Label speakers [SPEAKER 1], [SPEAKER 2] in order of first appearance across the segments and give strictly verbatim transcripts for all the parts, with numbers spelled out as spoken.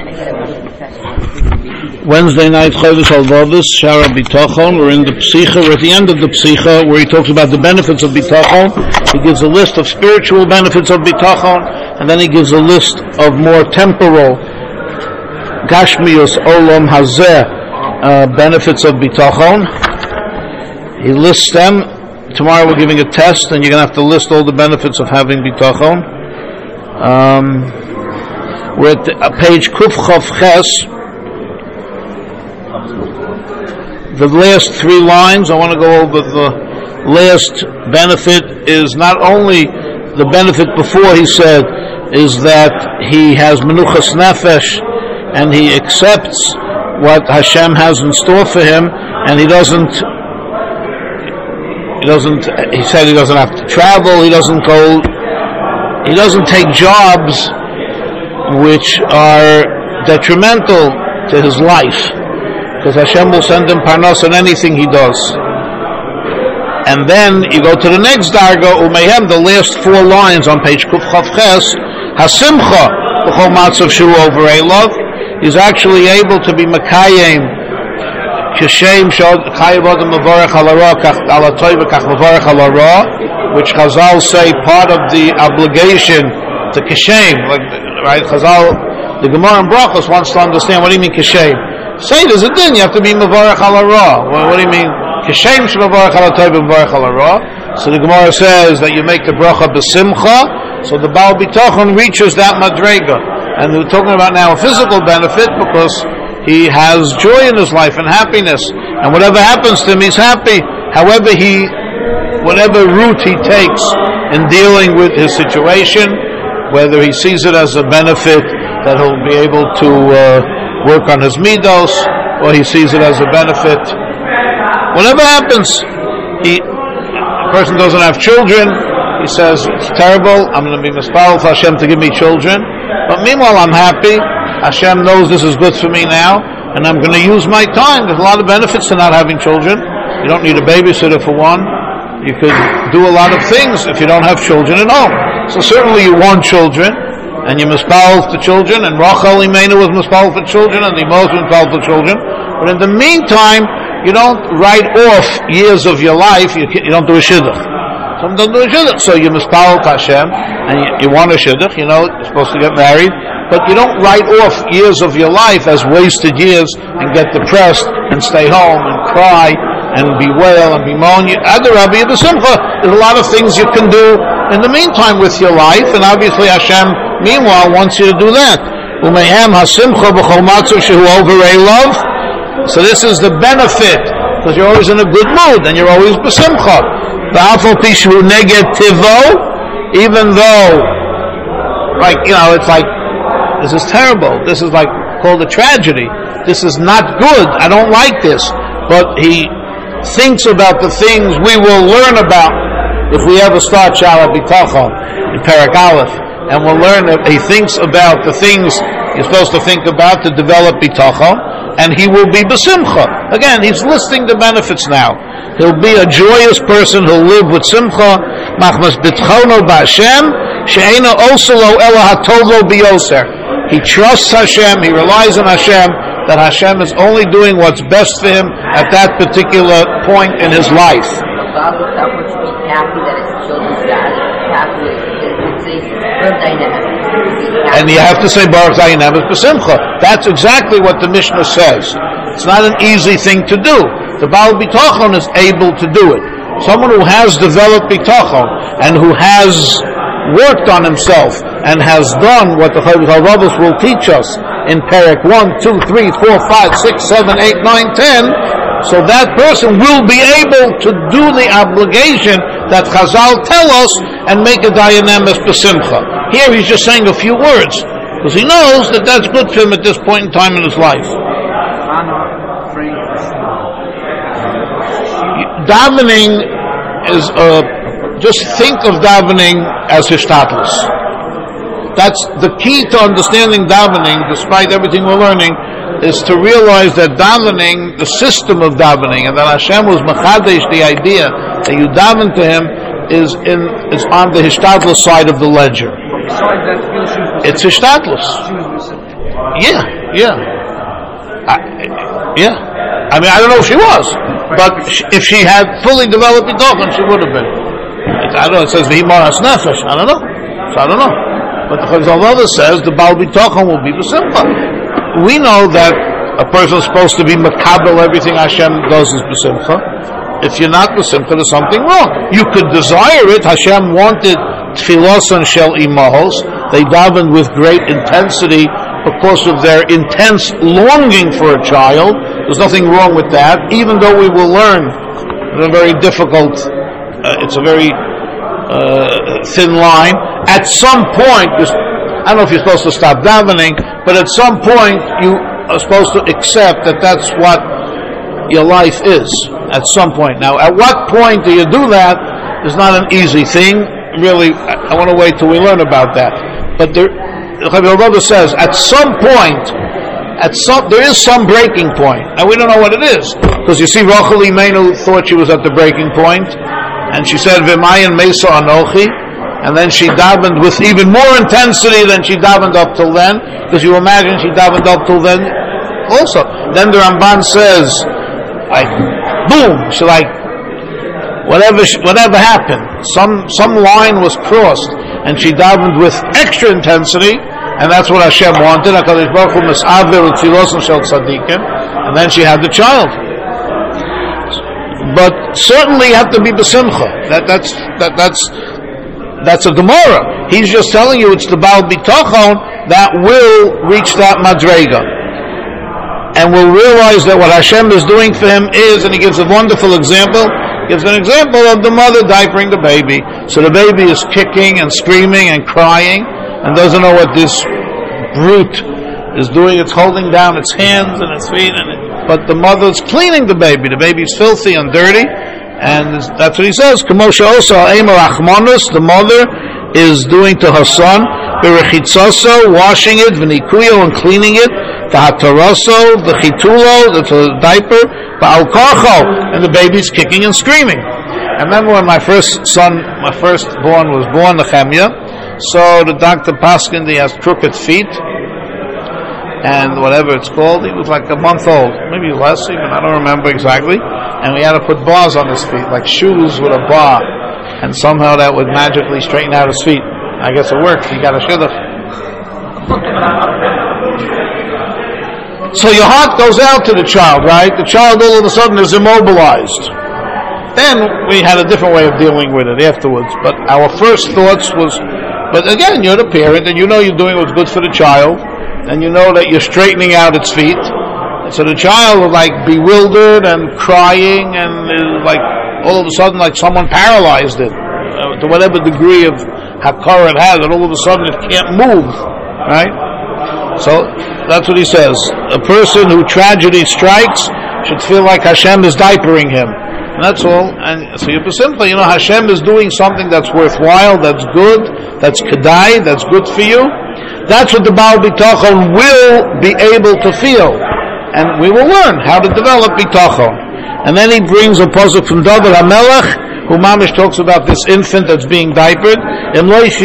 [SPEAKER 1] Wednesday night, Chodesh Halvados, Shara Bitachon. We're in the Psicha. We're at the end of the Psicha, where he talks about the benefits of Bitachon. He gives a list of spiritual benefits of Bitachon, and then he gives a list of more temporal, Gashmius Olam Hazeh, uh, benefits of Bitachon. He lists them. Tomorrow we're giving a test, and you're going to have to list all the benefits of having Bitachon. Um, we're at the, uh, page Kuf Chav Ches. The last three lines, I want to go over the last benefit, is not only the benefit before he said, is that he has Menuchas Nefesh, and he accepts what Hashem has in store for him, and he doesn't, he doesn't, he said he doesn't have to travel, he doesn't go, he doesn't take jobs which are detrimental to his life, because Hashem will send him parnas on anything he does. And then you go to the next darga, umehem, the last four lines on page Kuf Chav Ches, hasimcha b'chol matzav shu over love. He's actually able to be makayim kishem shod chayav adam mevarech al hara kach al hatoiv kach mevarech al hara, which Chazal say part of the obligation to kishem, like right? Chazal, the Gemara in Brachos wants to understand what do you mean kishem. Say there's a din, you have to be mevarech al hara. What, what do you mean? Kishem shemevarech al hatoiv mevarech al hara. So the Gemara says that you make the bracha b'simcha, so the Baal Bitachon reaches that madrega. And we're talking about now a physical benefit because he has joy in his life and happiness, and whatever happens to him, he's happy. However, he, whatever route he takes in dealing with his situation, whether he sees it as a benefit that he'll be able to uh, work on his midos, or he sees it as a benefit, whatever happens, he, a person doesn't have children, he says, it's terrible, I'm going to be mispal for Hashem to give me children, but meanwhile I'm happy, Hashem knows this is good for me now, and I'm going to use my time. There's a lot of benefits to not having children. You don't need a babysitter for one. You could do a lot of things if you don't have children at home. So certainly you want children, and you mispal for children, and Rachel Imenu was mispal for children, and the Moses was mispal for children, but in the meantime, you don't write off years of your life, you, you don't do a shidduch. Some don't do a shidduch. So you mispal to Hashem, and you, you want a shidduch, you know, you're supposed to get married, but you don't write off years of your life as wasted years and get depressed and stay home and cry and bewail and bemoan. Adarabbi b'simcha. There's a lot of things you can do in the meantime with your life, and obviously Hashem, meanwhile, wants you to do that. Umehem hasimcha b'chol matzav shehu overei love. So this is the benefit, because you're always in a good mood and you're always b'simcha. Even though, like, you know, it's like, this is terrible, this is like called a tragedy, this is not good, I don't like this, but he thinks about the things we will learn about if we ever start Shara Bitachon in Perek Aleph, and we'll learn that he thinks about the things you're supposed to think about to develop Bitachon, and he will be b'simcha. Again, he's listing the benefits now. He'll be a joyous person who'll live with simcha. Machmas bitchono b'Hashem, she'ena oselo ela hatovo biyoser. He trusts Hashem, he relies on Hashem, that Hashem is only doing what's best for him at that particular point in his life.
[SPEAKER 2] Happy that his children's dad, happy
[SPEAKER 1] and you have to say Baruch Zayin Emes B'Simcha. That's exactly what the Mishnah says. It's not an easy thing to do. The Baal Bitachon is able to do it. Someone who has developed Bitachon and who has worked on himself and has done what the Chodesh Halvados will teach us in Perek one, two, three, four, five, six, seven, eight, nine, ten. So that person will be able to do the obligation that Chazal tell us and make a Dayan Emes B'Simcha. Here he's just saying a few words because he knows that that's good for him at this point in time in his life. Davening is uh, just think of davening as hishtadlus. That's the key to understanding davening, despite everything we're learning, is to realize that davening, the system of davening, and that Hashem was machadesh, the idea that you daven to Him, is in is on the hishtadlus side of the ledger. It's hishtadlus. Yeah, yeah, I, yeah. I mean, I don't know if she was, but if she had fully developed bitachon, she would have been. I don't know. It says v'himaras nefesh. I don't know. So I don't know. But the Chazal Mother says the Baal bitachon will be b'simcha. We know that a person is supposed to be makabel everything Hashem does is b'simcha. If you're not b'simcha, there's something wrong. You could desire it. Hashem wanted tfilosan shel imahos. They davened with great intensity because of their intense longing for a child. There's nothing wrong with that, even though we will learn it's a very difficult, uh, it's a very uh, thin line. At some point, I don't know if you're supposed to stop davening, but at some point you are supposed to accept that that's what your life is. At some point. Now, at what point do you do that is not an easy thing. Really, I, I want to wait till we learn about that. But there, Rabbi Rabbi says, at some point, at some, there is some breaking point. Now we don't know what it is. Because you see, Rachel Imenu thought she was at the breaking point, and she said, V'mayin Mesa Anochi, and then she davened with even more intensity than she davened up till then, because you imagine she davened up till then also. Then the Ramban says, like, boom, she like, whatever, whatever happened, some, some line was crossed, and she davened with extra intensity, and that's what Hashem wanted. HaKadosh Baruch Hu mis'aver utfilosan shel tzadikim, and then she had the child. But certainly you have to be b'simcha. That, that's, that, that's, that's a Gemara. He's just telling you it's the Baal Bitachon that will reach that madrega. And will realize that what Hashem is doing for him is, and he gives a wonderful example, gives an example of the mother diapering the baby. So the baby is kicking and screaming and crying and doesn't know what this brute is doing. It's holding down its hands and its feet, and it, but the mother's cleaning the baby. The baby's filthy and dirty, and that's what he says. Kamosha Osa Ema Rachmanos, the mother is doing to her son, Berechitzoso, washing it, V'nikuyo, and cleaning it, Tahataraso, the chitulo, the diaper, Ba'al and the baby's kicking and screaming. I remember when my first son, my first born was born, Nehemiah, so the doctor paskined he has crooked feet, and whatever it's called, he was like a month old, maybe less even, I don't remember exactly, and we had to put bars on his feet, like shoes with a bar, and somehow that would magically straighten out his feet. I guess it worked, he got a shidduch. So your heart goes out to the child, right? The child all of a sudden is immobilized. Then we had a different way of dealing with it afterwards. But our first thoughts was, but again, you're the parent, and you know you're doing what's good for the child, and you know that you're straightening out its feet. And so the child was like bewildered and crying, and is like all of a sudden like someone paralyzed it, uh, to whatever degree of hakara it has, and all of a sudden it can't move, right? So that's what he says. A person who tragedy strikes should feel like Hashem is diapering him. And that's all. And so you're simply, you know, Hashem is doing something that's worthwhile, that's good, that's kedai, that's good for you. That's what the Baal Bitachon will be able to feel. And we will learn how to develop Bitachon. And then he brings a pasuk from David HaMelech, who Mamish talks about this infant that's being diapered. I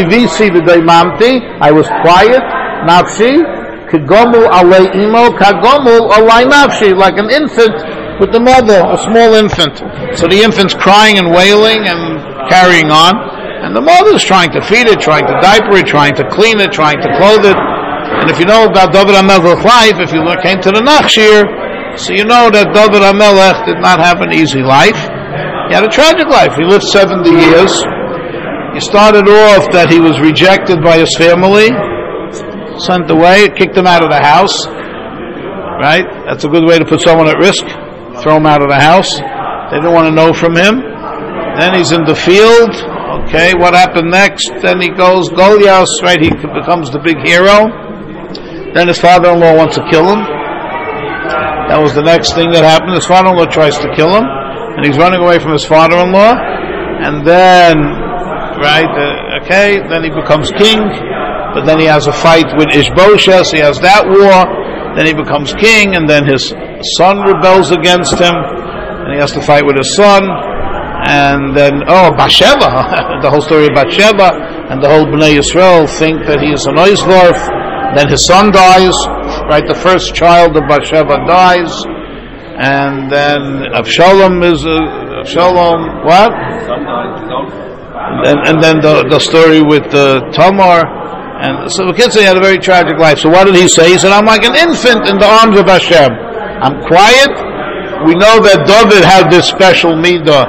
[SPEAKER 1] was quiet, nafshi, kagomul alei imo, kagomul alei nafshi, like an infant with the mother, a small infant. So the infant's crying and wailing and carrying on, and the mother's trying to feed it, trying to diaper it, trying to clean it, trying to clothe it. And if you know about David HaMelech's life, if you came to the Nachshir, so you know that David HaMelech did not have an easy life. He had a tragic life. He lived seventy years. He started off that he was rejected by his family, sent away, kicked him out of the house. Right? That's a good way to put someone at risk. Throw him out of the house. They didn't want to know from him. Then he's in the field. Okay, what happened next? Then he goes, Goliath, right? He becomes the big hero. Then his father-in-law wants to kill him. That was the next thing that happened. His father-in-law tries to kill him, and he's running away from his father-in-law. And then, right? Uh, okay, then he becomes king. But then he has a fight with Ishbosheth. He has that war. Then he becomes king, and then his son rebels against him, and he has to fight with his son. And then, oh, Bathsheba, the whole story of Bathsheba, and the whole Bnei Yisrael think that he is an Oisvorf. Then his son dies, right, the first child of Bathsheba dies, and then Avshalom is uh, Avshalom. What? And, and then the the story with uh, Tamar, and so the kids say he had a very tragic life. So what did he say? He said, "I'm like an infant in the arms of Hashem. I'm quiet." We know that David had this special midah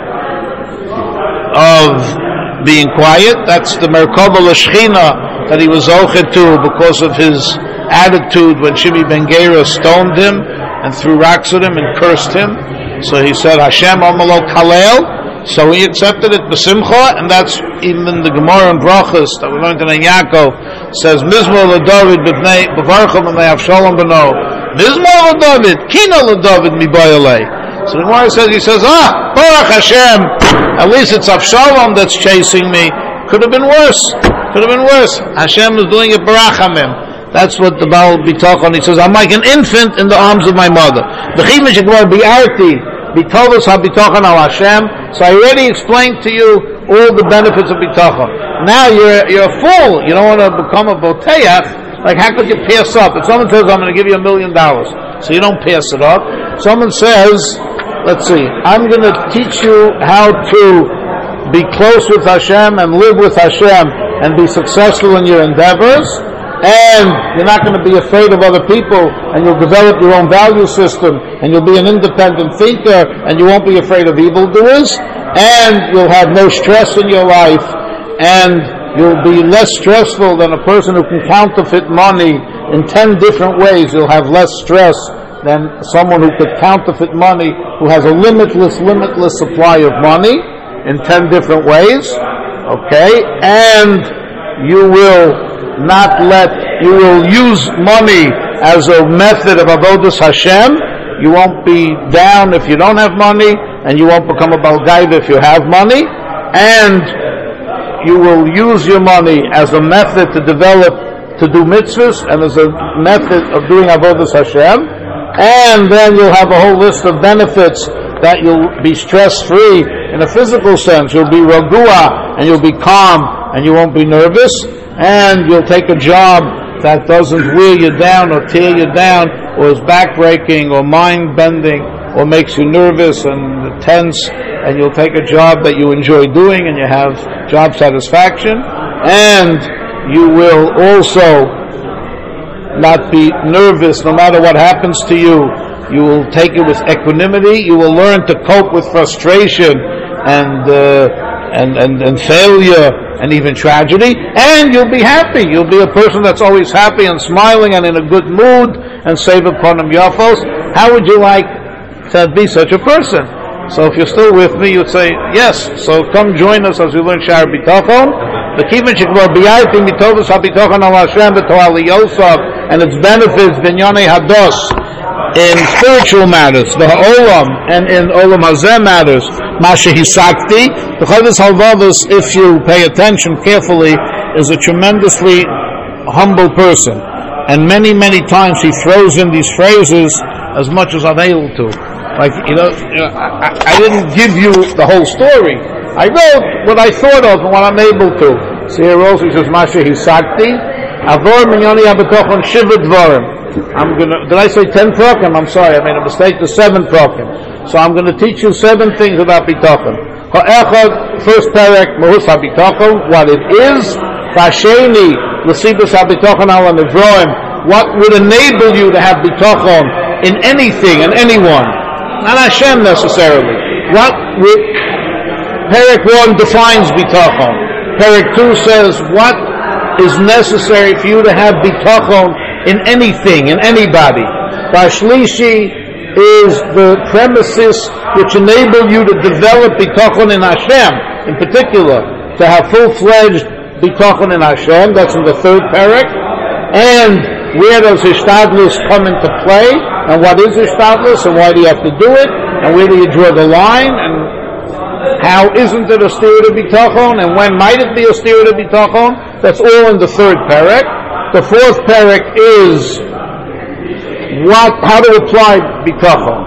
[SPEAKER 1] of being quiet. That's the Merkava L'Shechina that he was zochet to because of his attitude when Shimi ben Gera stoned him and threw rocks at him and cursed him. So he said, Hashem Amalo Kalel. So he accepted it b'simcha, and that's even the Gemara and Brachas that we learned in Yaakov says, Mizmor LeDavid b'vnei b'varcham b'nei Avshalom b'no. Mizmor LeDavid, Kina LeDavid mibayalei. So the Gemara says, he says, ah, Baruch Hashem, at least it's Avshalom that's chasing me. Could have been worse. Could have been worse. Hashem is doing it barachamim. That's what the Baal Bitachon, he says, I'm like an infant in the arms of my mother. B'chimish Gemara bi'arti. Bitolos habitachon al Hashem. So I already explained to you all the benefits of bitachon. Now you're you're a fool. You don't want to become a boteach. Like how could you pass up? If someone says I'm going to give you a million dollars, so you don't pass it up. Someone says, let's see, I'm going to teach you how to be close with Hashem and live with Hashem and be successful in your endeavors. And you're not going to be afraid of other people, and you'll develop your own value system, and you'll be an independent thinker, and you won't be afraid of evildoers, and you'll have no stress in your life, and you'll be less stressful than a person who can counterfeit money in ten different ways. You'll have less stress than someone who could counterfeit money, who has a limitless, limitless supply of money in ten different ways. Okay? And you will not let, you will use money as a method of avodas Hashem. You won't be down if you don't have money, and you won't become a balgaiva if you have money, and you will use your money as a method to develop, to do mitzvahs, and as a method of doing avodas Hashem, and then you'll have a whole list of benefits that you'll be stress-free in a physical sense. You'll be ragua, and you'll be calm, and you won't be nervous, and you'll take a job that doesn't wear you down or tear you down or is backbreaking or mind-bending or makes you nervous and tense, and you'll take a job that you enjoy doing and you have job satisfaction, and you will also not be nervous no matter what happens to you. You will take it with equanimity. You will learn to cope with frustration and uh, and, and and failure and even tragedy, and you'll be happy. You'll be a person that's always happy and smiling and in a good mood, and save upon him yafos. How would you like to be such a person? So if you're still with me, you'd say yes. So come join us as we learn Shar Bitachon. The Kivin Shekvar B'Yaytim Mitovus HaBitachon Al Hashem B'Toali Yosef, and its benefits Binyane Hados in spiritual matters, the Olam, and in Olam Hazeh matters, Masha Hisakti. The Chavis Halvavus, if you pay attention carefully, is a tremendously humble person, and many, many times he throws in these phrases as much as I'm able to. Like, you know, you know I, I didn't give you the whole story. I wrote what I thought of and what I'm able to. So here also he says, Masha Hisakti, Avor Minyani Abitochon Shiva Dvarim. I'm gonna, did I say ten prokim? I'm sorry, I made a mistake, the seven prokim. So I'm gonna teach you seven things about bitachon. Ha'echad, first parak, Mahus HaBitachon, what it is. Ha'sheni, L'sibus HaBitachon Ala Nevroim, what would enable you to have bitachon in anything and anyone. Not Hashem necessarily. What would, parak one defines bitachon. Parak two says, what is necessary for you to have bitachon in anything, in anybody. Bashlishi is the premises which enable you to develop bitachon in Hashem, in particular, to have full-fledged bitachon in Hashem. That's in the third parak. And where does Hishtadlus come into play? And what is Hishtadlus? And why do you have to do it? And where do you draw the line? And how isn't it a stira to bitachon? And when might it be a stira to bitachon? That's all in the third parak. The fourth parak is what, how to apply bitachon.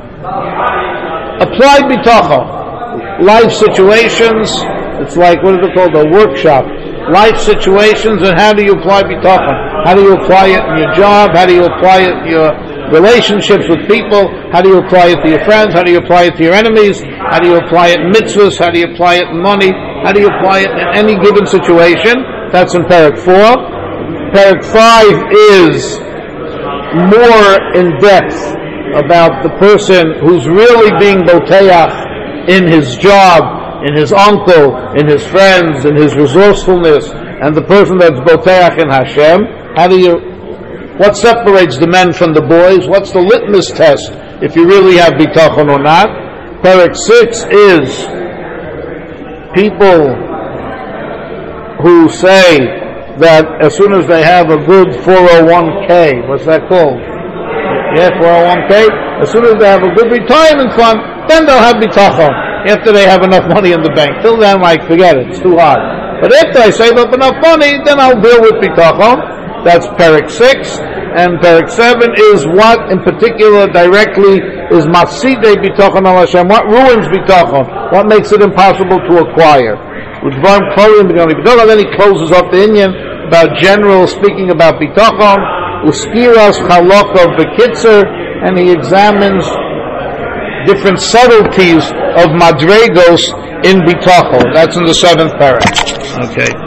[SPEAKER 1] Apply bitachon. Life situations, it's like, what is it called, a workshop. Life situations, and how do you apply bitachon? How do you apply it in your job? How do you apply it in your relationships with people? How do you apply it to your friends? How do you apply it to your enemies? How do you apply it in mitzvahs? How do you apply it in money? How do you apply it in any given situation? That's in Parak four. Parak five is more in depth about the person who's really being boteach in his job, in his uncle, in his friends, in his resourcefulness, and the person that's boteach in Hashem. How do you, what separates the men from the boys? What's the litmus test if you really have bitachon or not? Parak six is people who say that as soon as they have a good four oh one k, what's that called? Yeah, four oh one k. As soon as they have a good retirement fund, then they'll have bitachon. After they have enough money in the bank. Till then, like, forget it, it's too hard. But after I save up enough money, then I'll deal with bitachon. That's Parak six. And Parak seven is what, in particular, directly is Mafsidei bitachon al Hashem. What ruins bitachon? What makes it impossible to acquire? Then he closes up the Inyan about general speaking about bitachon, uskiras halakha v'kitzer, and he examines different subtleties of madregos in bitachon. That's in the seventh parak. Okay.